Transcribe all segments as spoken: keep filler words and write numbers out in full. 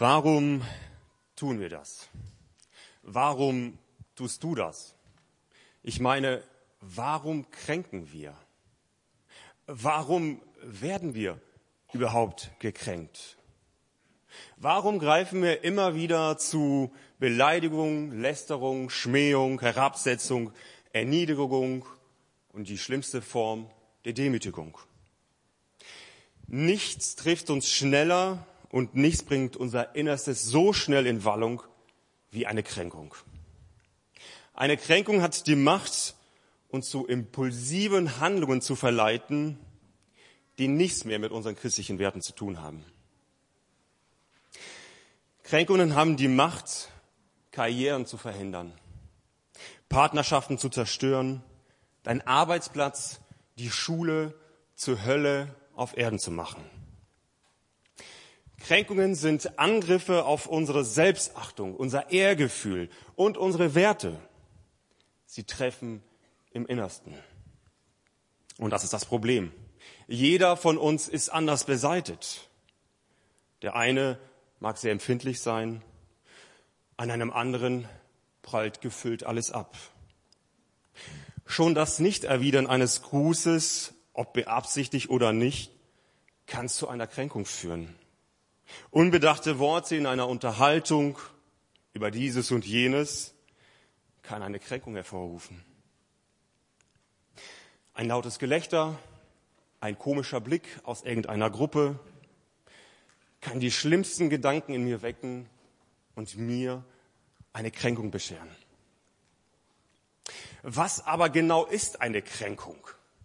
Warum tun wir das? Warum tust du das? Ich meine, warum kränken wir? Warum werden wir überhaupt gekränkt? Warum greifen wir immer wieder zu Beleidigung, Lästerung, Schmähung, Herabsetzung, Erniedrigung und die schlimmste Form der Demütigung? Nichts trifft uns schneller und nichts bringt unser Innerstes so schnell in Wallung wie eine Kränkung. Eine Kränkung hat die Macht, uns zu impulsiven Handlungen zu verleiten, die nichts mehr mit unseren christlichen Werten zu tun haben. Kränkungen haben die Macht, Karrieren zu verhindern, Partnerschaften zu zerstören, deinen Arbeitsplatz, die Schule zur Hölle auf Erden zu machen. Kränkungen sind Angriffe auf unsere Selbstachtung, unser Ehrgefühl und unsere Werte. Sie treffen im Innersten. Und das ist das Problem. Jeder von uns ist anders beseitet. Der eine mag sehr empfindlich sein, an einem anderen prallt gefüllt alles ab. Schon das Nichterwidern eines Grußes, ob beabsichtigt oder nicht, kann zu einer Kränkung führen. Unbedachte Worte in einer Unterhaltung über dieses und jenes kann eine Kränkung hervorrufen. Ein lautes Gelächter, ein komischer Blick aus irgendeiner Gruppe kann die schlimmsten Gedanken in mir wecken und mir eine Kränkung bescheren. Was aber genau ist eine Kränkung?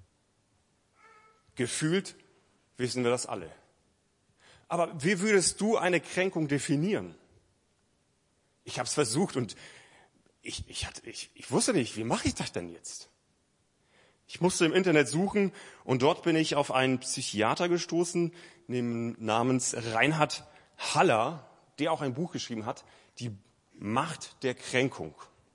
Gefühlt wissen wir das alle. Aber wie würdest du eine Kränkung definieren? Ich habe es versucht und ich, ich, hatte, ich, ich wusste nicht, wie mache ich das denn jetzt? Ich musste im Internet suchen und dort bin ich auf einen Psychiater gestoßen namens Reinhard Haller, der auch ein Buch geschrieben hat, Die Macht der Kränkung.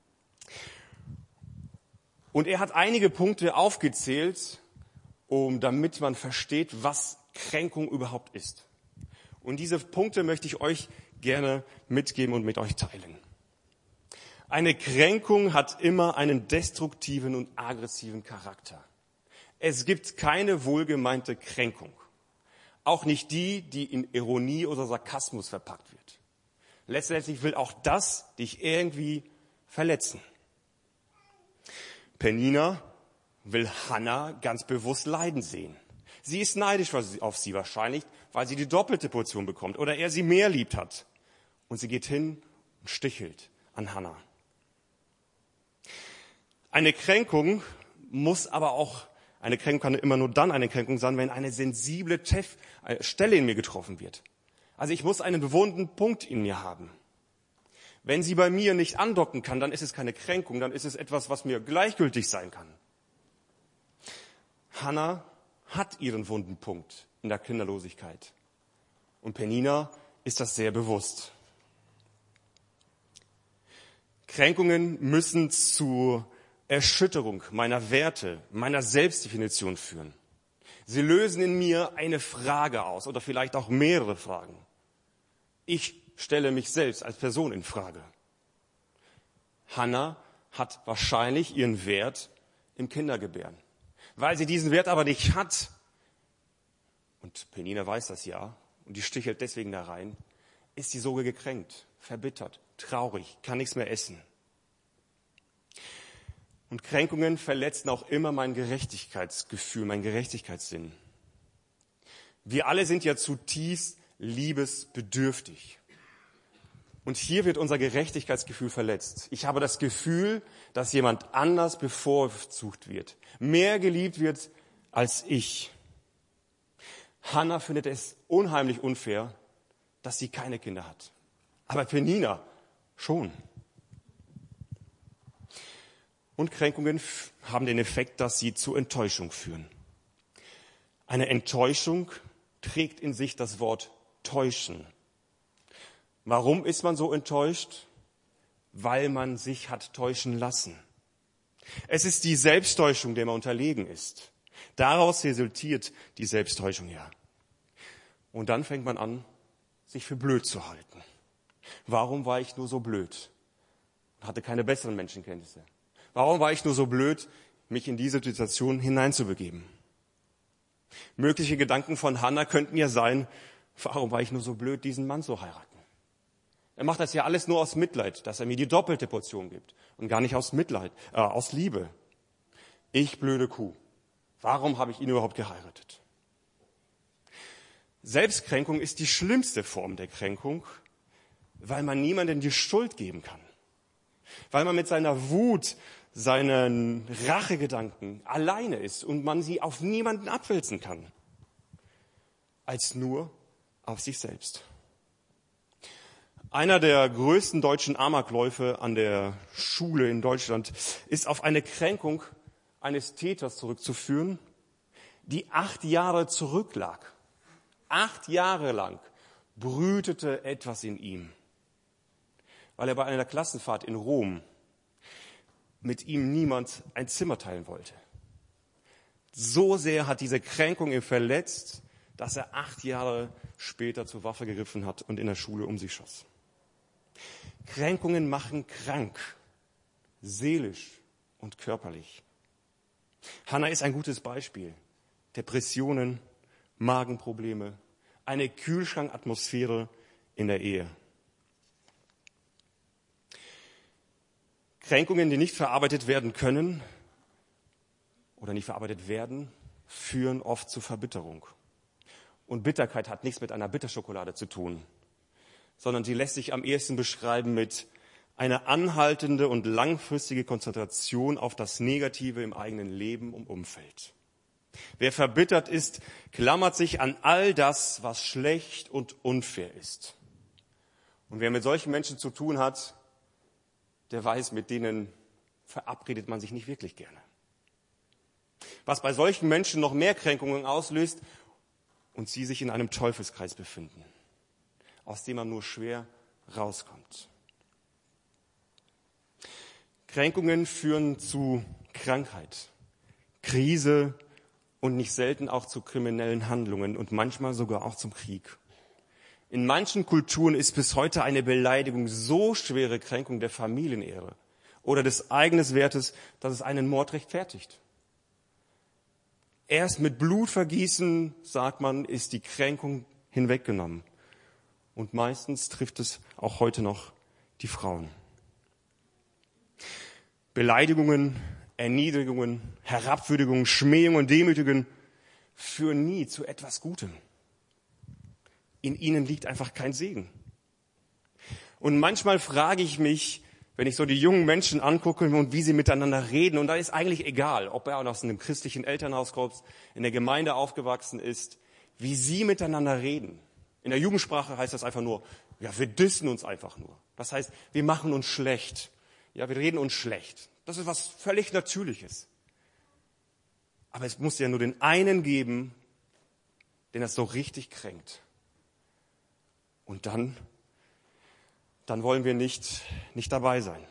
Und er hat einige Punkte aufgezählt, um, damit man versteht, was Kränkung überhaupt ist. Und diese Punkte möchte ich euch gerne mitgeben und mit euch teilen. Eine Kränkung hat immer einen destruktiven und aggressiven Charakter. Es gibt keine wohlgemeinte Kränkung. Auch nicht die, die in Ironie oder Sarkasmus verpackt wird. Letztendlich will auch das dich irgendwie verletzen. Peninnah will Hannah ganz bewusst leiden sehen. Sie ist neidisch auf sie wahrscheinlich, weil sie die doppelte Portion bekommt oder er sie mehr liebt hat. Und sie geht hin und stichelt an Hannah. Eine Kränkung muss aber auch, eine Kränkung kann immer nur dann eine Kränkung sein, wenn eine sensible Tef- Stelle in mir getroffen wird. Also ich muss einen wunden Punkt in mir haben. Wenn sie bei mir nicht andocken kann, dann ist es keine Kränkung, dann ist es etwas, was mir gleichgültig sein kann. Hannah hat ihren wunden Punkt in der Kinderlosigkeit. Und Peninnah ist das sehr bewusst. Kränkungen müssen zu Erschütterung meiner Werte, meiner Selbstdefinition führen. Sie lösen in mir eine Frage aus oder vielleicht auch mehrere Fragen. Ich stelle mich selbst als Person in Frage. Hannah hat wahrscheinlich ihren Wert im Kindergebären. Weil sie diesen Wert aber nicht hat, und Peninnah weiß das ja, und die stichelt deswegen da rein, ist sie so gekränkt, verbittert, traurig, kann nichts mehr essen. Und Kränkungen verletzen auch immer mein Gerechtigkeitsgefühl, mein Gerechtigkeitssinn. Wir alle sind ja zutiefst liebesbedürftig. Und hier wird unser Gerechtigkeitsgefühl verletzt. Ich habe das Gefühl, dass jemand anders bevorzugt wird, mehr geliebt wird als ich. Hannah findet es unheimlich unfair, dass sie keine Kinder hat. Aber Peninnah schon. Und Kränkungen haben den Effekt, dass sie zu Enttäuschung führen. Eine Enttäuschung trägt in sich das Wort täuschen. Warum ist man so enttäuscht? Weil man sich hat täuschen lassen. Es ist die Selbsttäuschung, der man unterlegen ist. Daraus resultiert die Selbsttäuschung ja. Und dann fängt man an, sich für blöd zu halten. Warum war ich nur so blöd? Hatte keine besseren Menschenkenntnisse. Warum war ich nur so blöd, mich in diese Situation hineinzubegeben? Mögliche Gedanken von Hannah könnten ja sein, warum war ich nur so blöd, diesen Mann zu heiraten? Er macht das ja alles nur aus Mitleid, dass er mir die doppelte Portion gibt und gar nicht aus Mitleid, äh, aus Liebe. Ich blöde Kuh. Warum habe ich ihn überhaupt geheiratet? Selbstkränkung ist die schlimmste Form der Kränkung, weil man niemandem die Schuld geben kann. Weil man mit seiner Wut, seinen Rachegedanken alleine ist und man sie auf niemanden abwälzen kann, als nur auf sich selbst. Einer der größten deutschen Amokläufe an der Schule in Deutschland ist auf eine Kränkung eines Täters zurückzuführen, die acht Jahre zurücklag. Acht Jahre lang brütete etwas in ihm, weil er bei einer Klassenfahrt in Rom mit ihm niemand ein Zimmer teilen wollte. So sehr hat diese Kränkung ihn verletzt, dass er acht Jahre später zur Waffe gegriffen hat und in der Schule um sich schoss. Kränkungen machen krank, seelisch und körperlich. Hannah ist ein gutes Beispiel. Depressionen, Magenprobleme, eine Kühlschrankatmosphäre in der Ehe. Kränkungen, die nicht verarbeitet werden können oder nicht verarbeitet werden, führen oft zu Verbitterung. Und Bitterkeit hat nichts mit einer Bitterschokolade zu tun, sondern sie lässt sich am ehesten beschreiben mit einer anhaltende und langfristige Konzentration auf das Negative im eigenen Leben und Umfeld. Wer verbittert ist, klammert sich an all das, was schlecht und unfair ist. Und wer mit solchen Menschen zu tun hat, der weiß, mit denen verabredet man sich nicht wirklich gerne. Was bei solchen Menschen noch mehr Kränkungen auslöst und sie sich in einem Teufelskreis befinden, aus dem man nur schwer rauskommt. Kränkungen führen zu Krankheit, Krise und nicht selten auch zu kriminellen Handlungen und manchmal sogar auch zum Krieg. In manchen Kulturen ist bis heute eine Beleidigung so schwere Kränkung der Familienehre oder des eigenen Wertes, dass es einen Mord rechtfertigt. Erst mit Blutvergießen, sagt man, ist die Kränkung hinweggenommen. Und meistens trifft es auch heute noch die Frauen. Beleidigungen, Erniedrigungen, Herabwürdigungen, Schmähungen, Demütigungen führen nie zu etwas Gutem. In ihnen liegt einfach kein Segen. Und manchmal frage ich mich, wenn ich so die jungen Menschen angucke und wie sie miteinander reden, und da ist eigentlich egal, ob er aus einem christlichen Elternhaus kommt, in der Gemeinde aufgewachsen ist, wie sie miteinander reden. In der Jugendsprache heißt das einfach nur, ja, wir dissen uns einfach nur. Das heißt, wir machen uns schlecht. Ja, wir reden uns schlecht. Das ist was völlig Natürliches. Aber es muss ja nur den einen geben, den das so richtig kränkt. Und dann, dann wollen wir nicht, nicht dabei sein.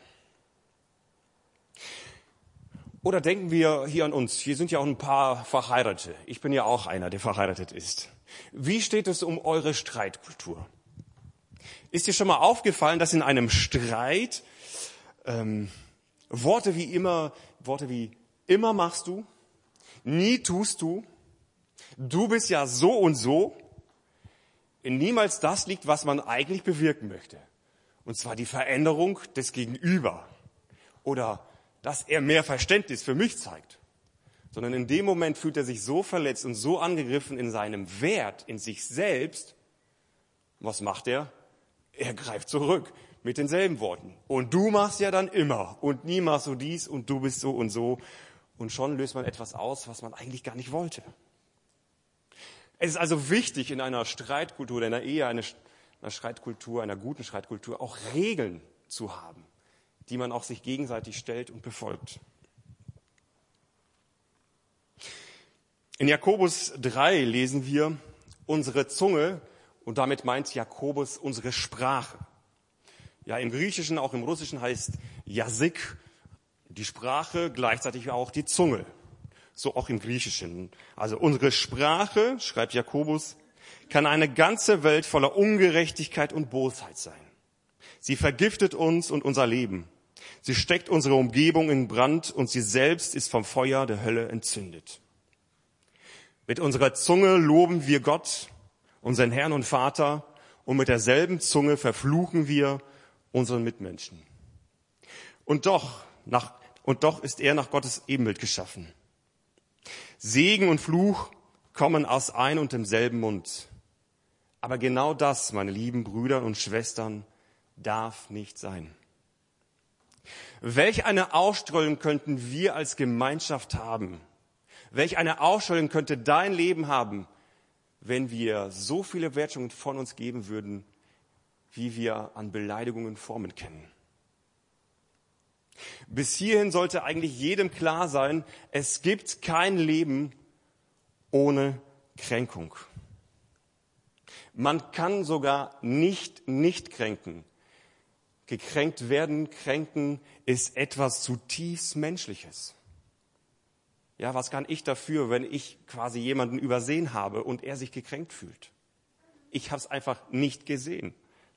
Oder denken wir hier an uns. Hier sind ja auch ein paar Verheiratete. Ich bin ja auch einer, der verheiratet ist. Wie steht es um eure Streitkultur? Ist dir schon mal aufgefallen, dass in einem Streit ähm, Worte wie immer, Worte wie immer machst du, nie tust du, du bist ja so und so, in niemals das liegt, was man eigentlich bewirken möchte. Und zwar die Veränderung des Gegenüber oder dass er mehr Verständnis für mich zeigt. Sondern in dem Moment fühlt er sich so verletzt und so angegriffen in seinem Wert, in sich selbst. Was macht er? Er greift zurück mit denselben Worten. Und du machst ja dann immer und nie machst du dies und du bist so und so. Und schon löst man etwas aus, was man eigentlich gar nicht wollte. Es ist also wichtig, in einer Streitkultur, in einer Ehe, einer Streitkultur, einer guten Streitkultur, auch Regeln zu haben, die man auch sich gegenseitig stellt und befolgt. In Jakobus drei lesen wir, unsere Zunge, und damit meint Jakobus unsere Sprache. Ja, im Griechischen, auch im Russischen heißt Jasik die Sprache, gleichzeitig auch die Zunge. So auch im Griechischen. Also unsere Sprache, schreibt Jakobus, kann eine ganze Welt voller Ungerechtigkeit und Bosheit sein. Sie vergiftet uns und unser Leben. Sie steckt unsere Umgebung in Brand und sie selbst ist vom Feuer der Hölle entzündet. Mit unserer Zunge loben wir Gott, unseren Herrn und Vater, und mit derselben Zunge verfluchen wir unseren Mitmenschen. Und doch, nach, und doch ist er nach Gottes Ebenbild geschaffen. Segen und Fluch kommen aus ein und demselben Mund. Aber genau das, meine lieben Brüder und Schwestern, darf nicht sein. Welch eine Ausstrahlung könnten wir als Gemeinschaft haben? Welch eine Ausstrahlung könnte dein Leben haben, wenn wir so viele Wertschätzungen von uns geben würden, wie wir an Beleidigungen Formen kennen? Bis hierhin sollte eigentlich jedem klar sein, es gibt kein Leben ohne Kränkung. Man kann sogar nicht nicht kränken. Gekränkt werden, kränken ist etwas zutiefst Menschliches. Ja, was kann ich dafür, wenn ich quasi jemanden übersehen habe und er sich gekränkt fühlt? Ich habe es einfach nicht gesehen.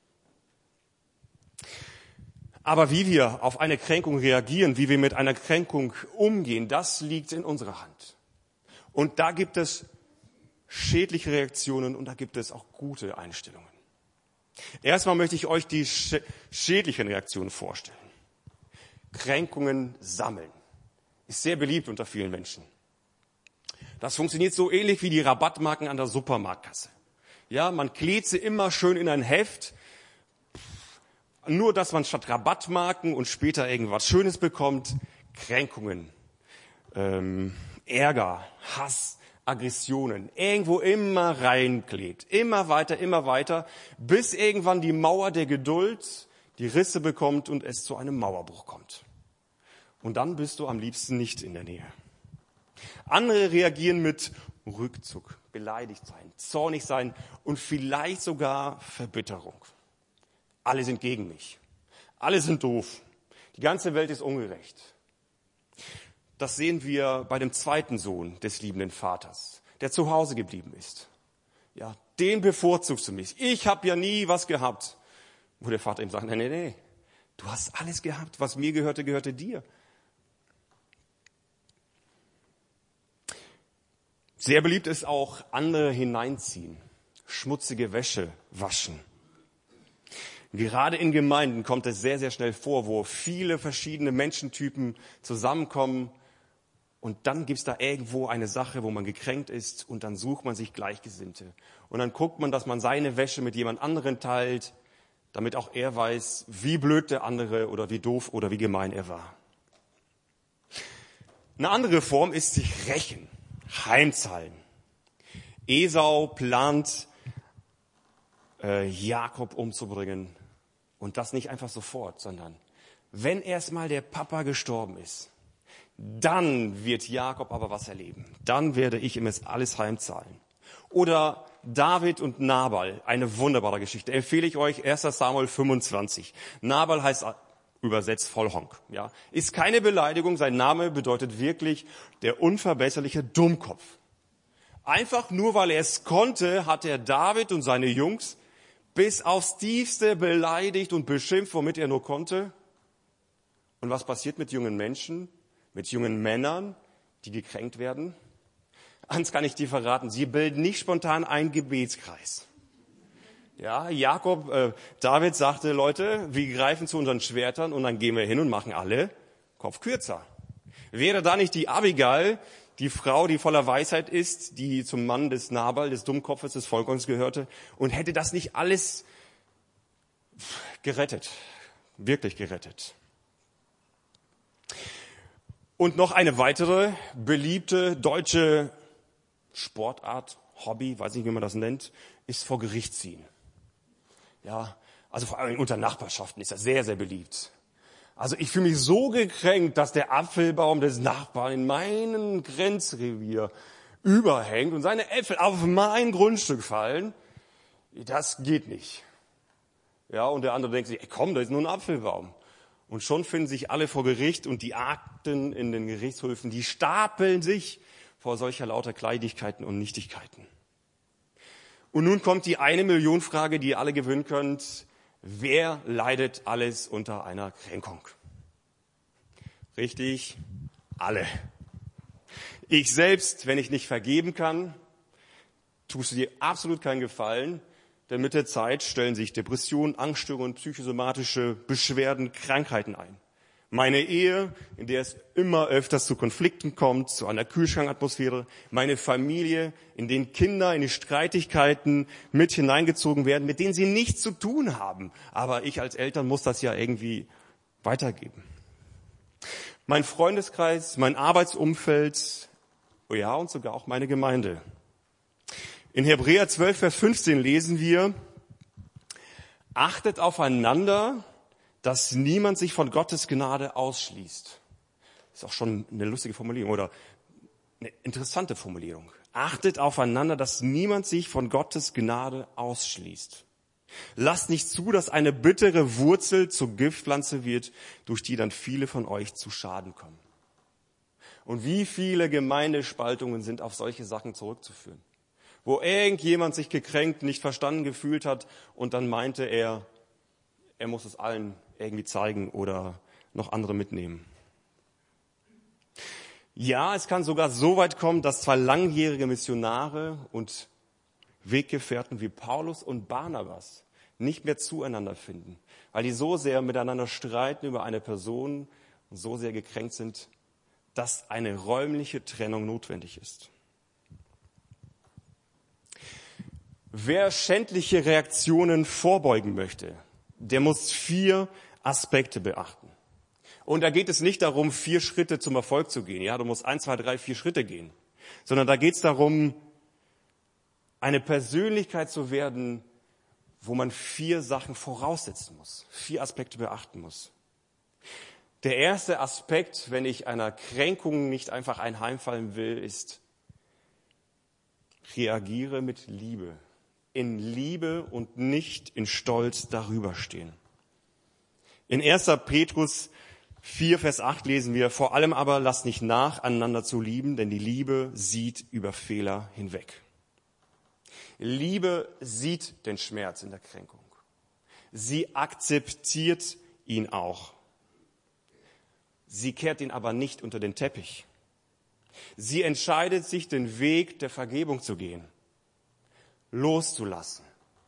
Aber wie wir auf eine Kränkung reagieren, wie wir mit einer Kränkung umgehen, das liegt in unserer Hand. Und da gibt es schädliche Reaktionen und da gibt es auch gute Einstellungen. Erstmal möchte ich euch die sch- schädlichen Reaktionen vorstellen. Kränkungen sammeln. Ist sehr beliebt unter vielen Menschen. Das funktioniert so ähnlich wie die Rabattmarken an der Supermarktkasse. Ja, man klebt sie immer schön in ein Heft, nur dass man statt Rabattmarken und später irgendwas Schönes bekommt, Kränkungen, ähm, Ärger, Hass, Aggressionen, irgendwo immer reinklebt, immer weiter, immer weiter, bis irgendwann die Mauer der Geduld die Risse bekommt und es zu einem Mauerbruch kommt. Und dann bist du am liebsten nicht in der Nähe. Andere reagieren mit Rückzug, beleidigt sein, zornig sein und vielleicht sogar Verbitterung. Alle sind gegen mich. Alle sind doof. Die ganze Welt ist ungerecht. Das sehen wir bei dem zweiten Sohn des liebenden Vaters, der zu Hause geblieben ist. Ja, den bevorzugst du mich. Ich habe ja nie was gehabt. Wo der Vater ihm sagt, nee, nee, nee, du hast alles gehabt. Was mir gehörte, gehörte dir. Sehr beliebt ist auch andere hineinziehen, schmutzige Wäsche waschen. Gerade in Gemeinden kommt es sehr, sehr schnell vor, wo viele verschiedene Menschentypen zusammenkommen und dann gibt's da irgendwo eine Sache, wo man gekränkt ist und dann sucht man sich Gleichgesinnte. Und dann guckt man, dass man seine Wäsche mit jemand anderen teilt, damit auch er weiß, wie blöd der andere oder wie doof oder wie gemein er war. Eine andere Form ist sich rächen. Heimzahlen. Esau plant, äh, Jakob umzubringen. Und das nicht einfach sofort, sondern wenn erstmal der Papa gestorben ist, dann wird Jakob aber was erleben. Dann werde ich ihm es alles heimzahlen. Oder David und Nabal, eine wunderbare Geschichte. Empfehle ich euch, erster Samuel fünfundzwanzig. Nabal heißt übersetzt Vollhonk. Ja, ist keine Beleidigung. Sein Name bedeutet wirklich der unverbesserliche Dummkopf. Einfach nur, weil er es konnte, hat er David und seine Jungs bis aufs Tiefste beleidigt und beschimpft, womit er nur konnte. Und was passiert mit jungen Menschen, mit jungen Männern, die gekränkt werden? Eins kann ich dir verraten: Sie bilden nicht spontan einen Gebetskreis. Ja, Jakob, äh, David sagte, Leute, wir greifen zu unseren Schwertern und dann gehen wir hin und machen alle Kopf kürzer. Wäre da nicht die Abigail, die Frau, die voller Weisheit ist, die zum Mann des Nabal, des Dummkopfes, des Volkes gehörte, und hätte das nicht alles gerettet, wirklich gerettet? Und noch eine weitere beliebte deutsche Sportart, Hobby, weiß nicht, wie man das nennt, ist vor Gericht ziehen. Ja, also vor allem unter Nachbarschaften ist das sehr, sehr beliebt. Also ich fühle mich so gekränkt, dass der Apfelbaum des Nachbarn in meinem Grenzrevier überhängt und seine Äpfel auf mein Grundstück fallen. Das geht nicht. Ja, und der andere denkt sich, ey, komm, da ist nur ein Apfelbaum. Und schon finden sich alle vor Gericht und die Akten in den Gerichtshöfen, die stapeln sich vor solcher lauter Kleinigkeiten und Nichtigkeiten. Und nun kommt die eine Million Frage, die ihr alle gewinnen könnt. Wer leidet alles unter einer Kränkung? Richtig, alle. Ich selbst, wenn ich nicht vergeben kann, tust du dir absolut keinen Gefallen, denn mit der Zeit stellen sich Depressionen, Angststörungen, psychosomatische Beschwerden, Krankheiten ein. Meine Ehe, in der es immer öfters zu Konflikten kommt, zu einer Kühlschrankatmosphäre. Meine Familie, in denen Kinder in die Streitigkeiten mit hineingezogen werden, mit denen sie nichts zu tun haben. Aber ich als Eltern muss das ja irgendwie weitergeben. Mein Freundeskreis, mein Arbeitsumfeld, oh ja, und sogar auch meine Gemeinde. In Hebräer zwölf, Vers fünfzehn lesen wir, achtet aufeinander, dass niemand sich von Gottes Gnade ausschließt. Ist auch schon eine lustige Formulierung oder eine interessante Formulierung. Achtet aufeinander, dass niemand sich von Gottes Gnade ausschließt. Lasst nicht zu, dass eine bittere Wurzel zur Giftpflanze wird, durch die dann viele von euch zu Schaden kommen. Und wie viele Gemeindespaltungen sind auf solche Sachen zurückzuführen? Wo irgendjemand sich gekränkt, nicht verstanden gefühlt hat und dann meinte er, er muss es allen irgendwie zeigen oder noch andere mitnehmen. Ja, es kann sogar so weit kommen, dass zwei langjährige Missionare und Weggefährten wie Paulus und Barnabas nicht mehr zueinander finden, weil die so sehr miteinander streiten über eine Person und so sehr gekränkt sind, dass eine räumliche Trennung notwendig ist. Wer schändliche Reaktionen vorbeugen möchte, der muss vier Aspekte beachten. Und da geht es nicht darum, vier Schritte zum Erfolg zu gehen. Ja, du musst eins, zwei, drei, vier Schritte gehen. Sondern da geht es darum, eine Persönlichkeit zu werden, wo man vier Sachen voraussetzen muss, vier Aspekte beachten muss. Der erste Aspekt, wenn ich einer Kränkung nicht einfach einheimfallen will, ist, reagiere mit Liebe. In Liebe und nicht in Stolz darüber stehen. In erster Petrus vier, Vers acht lesen wir, vor allem aber lasst nicht nach, einander zu lieben, denn die Liebe sieht über Fehler hinweg. Liebe sieht den Schmerz in der Kränkung. Sie akzeptiert ihn auch. Sie kehrt ihn aber nicht unter den Teppich. Sie entscheidet sich, den Weg der Vergebung zu gehen, loszulassen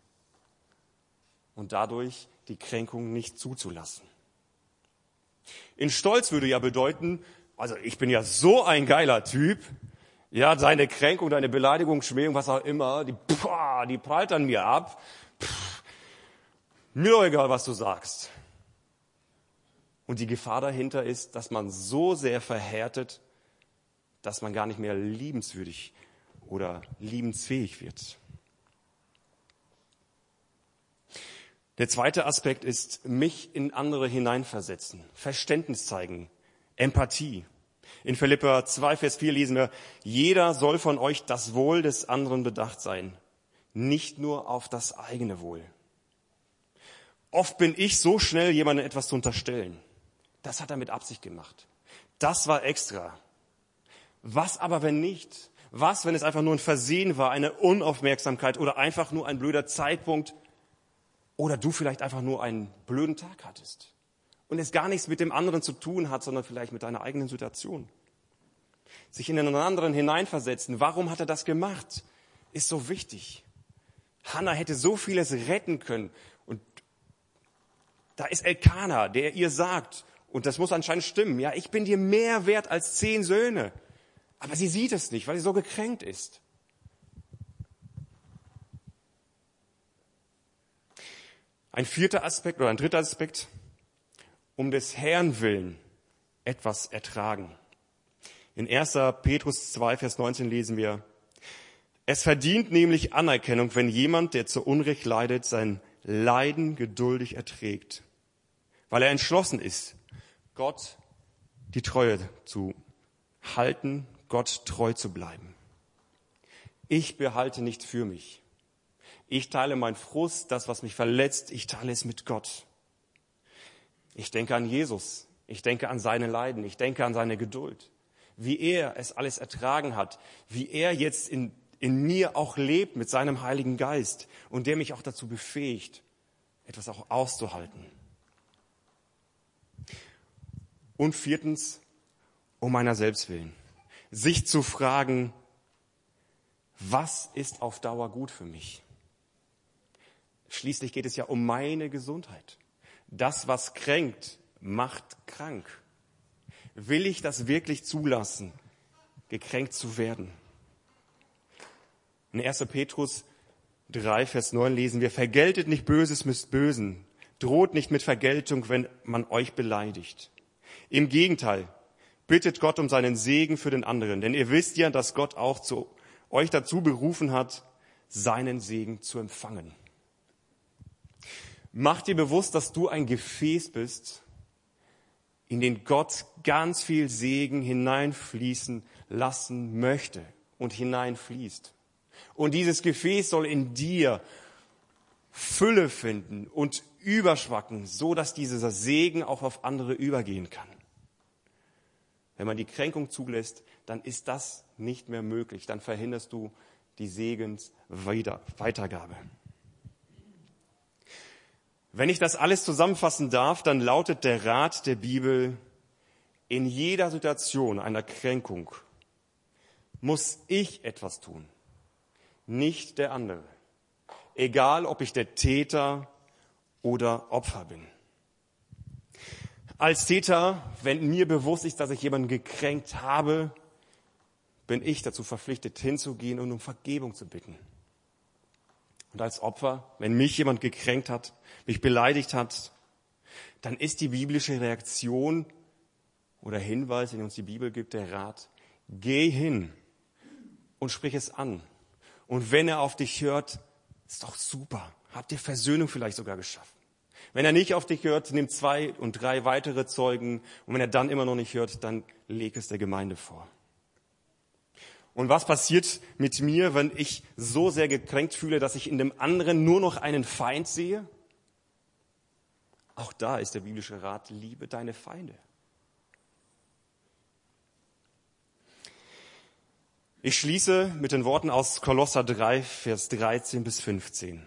und dadurch die Kränkung nicht zuzulassen. In Stolz würde ja bedeuten, also ich bin ja so ein geiler Typ, ja, deine Kränkung, deine Beleidigung, Schmähung, was auch immer, die, pah, die prallt an mir ab. Pff, mir doch egal, was du sagst. Und die Gefahr dahinter ist, dass man so sehr verhärtet, dass man gar nicht mehr liebenswürdig oder liebensfähig wird. Der zweite Aspekt ist, mich in andere hineinversetzen, Verständnis zeigen, Empathie. In Philipper zwei, Vers vier lesen wir, jeder soll von euch das Wohl des anderen bedacht sein, nicht nur auf das eigene Wohl. Oft bin ich so schnell, jemandem etwas zu unterstellen. Das hat er mit Absicht gemacht. Das war extra. Was aber, wenn nicht? Was, wenn es einfach nur ein Versehen war, eine Unaufmerksamkeit oder einfach nur ein blöder Zeitpunkt? Oder du vielleicht einfach nur einen blöden Tag hattest und es gar nichts mit dem anderen zu tun hat, sondern vielleicht mit deiner eigenen Situation. Sich in einen anderen hineinversetzen, warum hat er das gemacht, ist so wichtig. Hannah hätte so vieles retten können. Und da ist Elkana, der ihr sagt, und das muss anscheinend stimmen, ja, ich bin dir mehr wert als zehn Söhne. Aber sie sieht es nicht, weil sie so gekränkt ist. Ein vierter Aspekt oder ein dritter Aspekt, um des Herrn willen etwas ertragen. In erster Petrus zwei, Vers neunzehn lesen wir, es verdient nämlich Anerkennung, wenn jemand, der zu Unrecht leidet, sein Leiden geduldig erträgt, weil er entschlossen ist, Gott die Treue zu halten, Gott treu zu bleiben. Ich behalte nicht für mich. Ich teile meinen Frust, das, was mich verletzt, ich teile es mit Gott. Ich denke an Jesus. Ich denke an seine Leiden. Ich denke an seine Geduld. Wie er es alles ertragen hat. Wie er jetzt in, in mir auch lebt mit seinem Heiligen Geist und der mich auch dazu befähigt, etwas auch auszuhalten. Und viertens, um meiner selbst willen, sich zu fragen, was ist auf Dauer gut für mich? Schließlich geht es ja um meine Gesundheit. Das, was kränkt, macht krank. Will ich das wirklich zulassen, gekränkt zu werden? In erster Petrus drei, Vers neun lesen wir, vergeltet nicht Böses mit Bösen, droht nicht mit Vergeltung, wenn man euch beleidigt. Im Gegenteil, bittet Gott um seinen Segen für den anderen, denn ihr wisst ja, dass Gott auch zu euch dazu berufen hat, seinen Segen zu empfangen. Mach dir bewusst, dass du ein Gefäß bist, in den Gott ganz viel Segen hineinfließen lassen möchte und hineinfließt. Und dieses Gefäß soll in dir Fülle finden und überschwacken, so dass dieser Segen auch auf andere übergehen kann. Wenn man die Kränkung zulässt, dann ist das nicht mehr möglich. Dann verhinderst du die Segensweitergabe. Wenn ich das alles zusammenfassen darf, dann lautet der Rat der Bibel, in jeder Situation einer Kränkung muss ich etwas tun, nicht der andere. Egal, ob ich der Täter oder Opfer bin. Als Täter, wenn mir bewusst ist, dass ich jemanden gekränkt habe, bin ich dazu verpflichtet, hinzugehen und um Vergebung zu bitten. Und als Opfer, wenn mich jemand gekränkt hat, mich beleidigt hat, dann ist die biblische Reaktion oder Hinweis, den uns die Bibel gibt, der Rat, geh hin und sprich es an. Und wenn er auf dich hört, ist doch super. Habt ihr Versöhnung vielleicht sogar geschaffen. Wenn er nicht auf dich hört, nimm zwei und drei weitere Zeugen. Und wenn er dann immer noch nicht hört, dann leg es der Gemeinde vor. Und was passiert mit mir, wenn ich so sehr gekränkt fühle, dass ich in dem anderen nur noch einen Feind sehe? Auch da ist der biblische Rat, liebe deine Feinde. Ich schließe mit den Worten aus Kolosser drei, Vers dreizehn bis fünfzehn.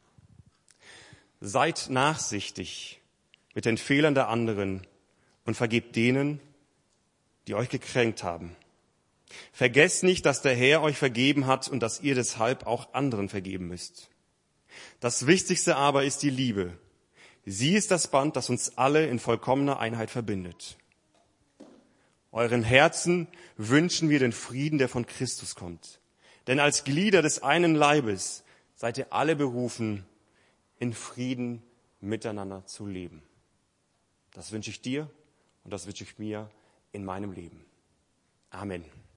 Seid nachsichtig mit den Fehlern der anderen und vergebt denen, die euch gekränkt haben. Vergesst nicht, dass der Herr euch vergeben hat und dass ihr deshalb auch anderen vergeben müsst. Das Wichtigste aber ist die Liebe. Sie ist das Band, das uns alle in vollkommener Einheit verbindet. Euren Herzen wünschen wir den Frieden, der von Christus kommt. Denn als Glieder des einen Leibes seid ihr alle berufen, in Frieden miteinander zu leben. Das wünsche ich dir und das wünsche ich mir in meinem Leben. Amen.